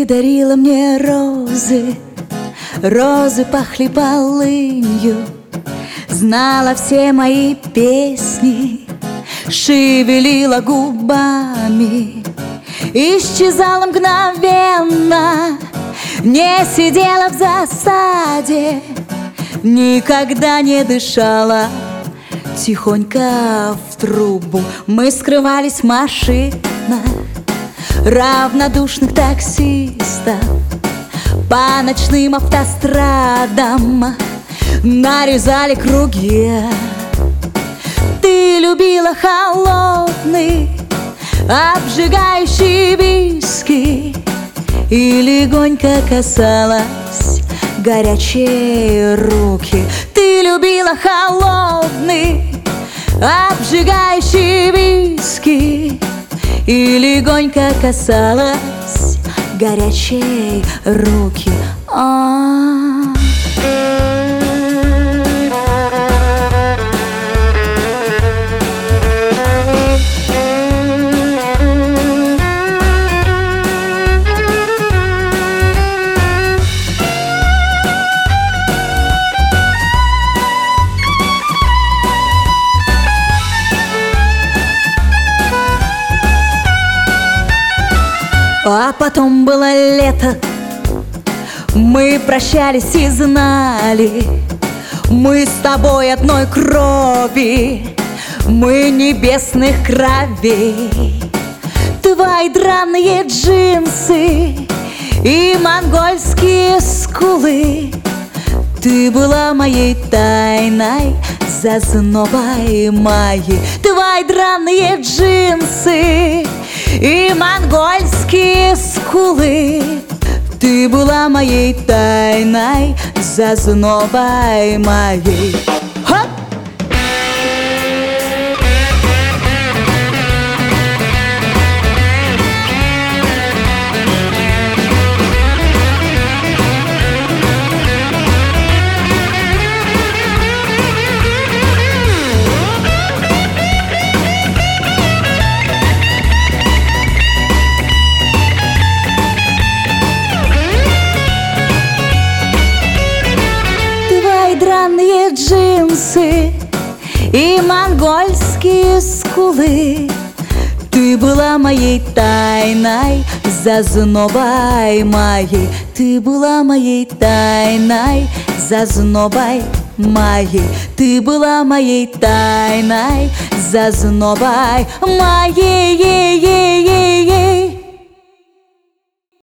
Ты дарила мне розы, розы пахли полынью, знала все мои песни, шевелила губами, исчезала мгновенно, не сидела в засаде, никогда не дышала, тихонько в трубу. Мы скрывались в машинах равнодушных таксистов, по ночным автострадам нарезали круги. Ты любила холодный, обжигающий виски и легонько касалась горячие руки. Ты любила холодный, обжигающий виски и легонько касалась горячей руки. А потом было лето, мы прощались и знали, мы с тобой одной крови, мы небесных кровей. Твои драные джинсы и монгольские скулы, ты была моей тайной зазнобой моей. Твои драные джинсы и монгольские скулы, ты была моей тайной зазнобой моей. Хоп! Драные джинсы и монгольские скулы, ты была моей тайной зазнобой моей. Ты была моей тайной зазнобой моей. Ты была моей тайной зазнобой моей.